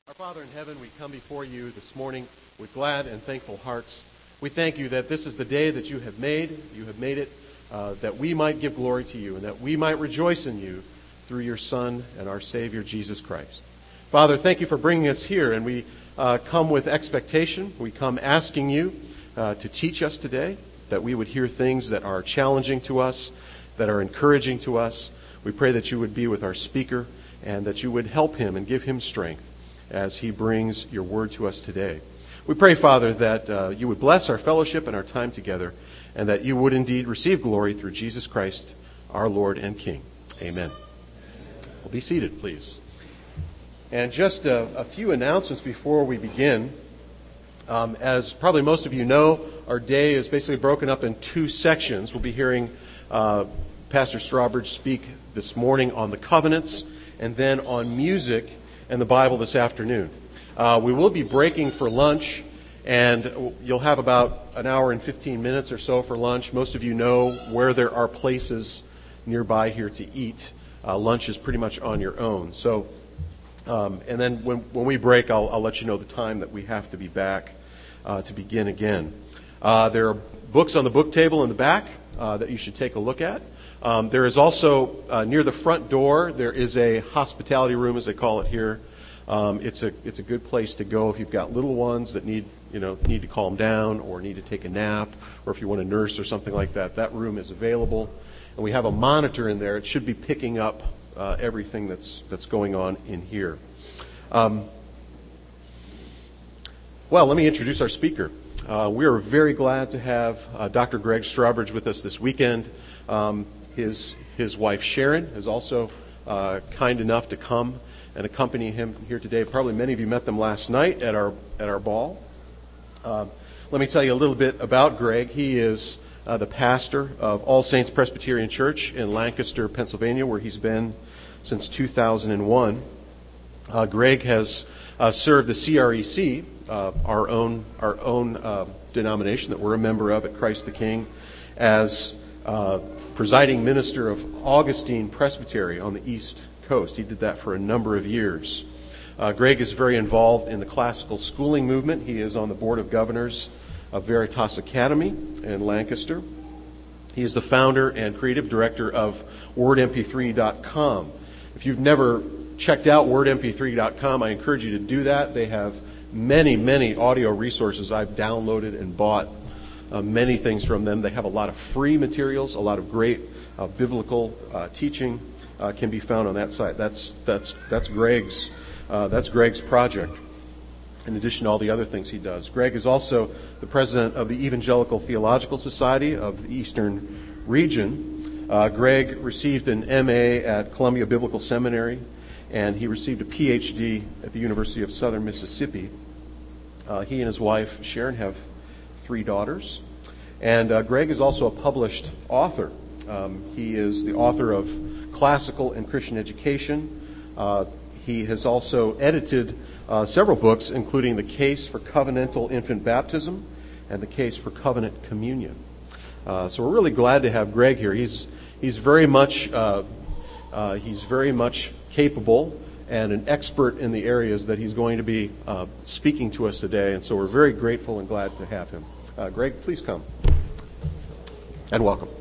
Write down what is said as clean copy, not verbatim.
Our Father in heaven, we come before you this morning with glad and thankful hearts. We thank you that this is the day that you have made. You have made it that we might give glory to you and that we might rejoice in you through your Son and our Savior, Jesus Christ. Father, thank you for bringing us here, and we come with expectation. We come asking you to teach us today, that we would hear things that are challenging to us, that are encouraging to us. We pray that you would be with our speaker and that you would help him and give him strength as he brings your word to us today. We pray, Father, that you would bless our fellowship and our time together, and that you would indeed receive glory through Jesus Christ, our Lord and King. Amen. Well, be seated, please. And just a few announcements before we begin. As probably most of you know, our day is basically broken up in two sections. We'll be hearing Pastor Strawbridge speak this morning on the covenants, and then on music and the Bible this afternoon. We will be breaking for lunch, and you'll have about an hour and 15 minutes or so for lunch. Most of you know where there are places nearby here to eat. Lunch is pretty much on your own. So, and then when we break, I'll let you know the time that we have to be back to begin again. There are books on the book table in the back that you should take a look at. There is also near the front door, there is a hospitality room, as they call it here. It's a good place to go if you've got little ones that need to calm down or need to take a nap, or if you want to nurse or something like that. That room is available, and we have a monitor in there. It should be picking up everything that's going on in here. Well, let me introduce our speaker. We are very glad to have Dr. Greg Strawbridge with us this weekend. His wife Sharon is also kind enough to come and accompany him here today. Probably many of you met them last night at our ball. Let me tell you a little bit about Greg. He is the pastor of All Saints Presbyterian Church in Lancaster, Pennsylvania, where he's been since 2001. Greg has served the CREC, our own denomination that we're a member of at Christ the King, as presiding minister of Augustine Presbytery on the East Coast. He did that for a number of years. Greg is very involved in the classical schooling movement. He is on the board of governors of Veritas Academy in Lancaster. He is the founder and creative director of WordMP3.com. If you've never checked out WordMP3.com, I encourage you to do that. They have many audio resources. I've downloaded and bought many things from them. They have a lot of free materials, a lot of great biblical teaching can be found on that site. That's Greg's project, in addition to all the other things he does. Greg is also the president of the Evangelical Theological Society of the Eastern Region. Greg received an MA at Columbia Biblical Seminary, and he received a PhD at the University of Southern Mississippi. He and his wife Sharon have 3 daughters. And Greg is also a published author. He is the author of Classical and Christian Education. He has also edited several books, including The Case for Covenantal Infant Baptism and The Case for Covenant Communion. So we're really glad to have Greg here. He's very much capable and an expert in the areas that he's going to be speaking to us today, and so we're very grateful and glad to have him. Greg, please come. And welcome.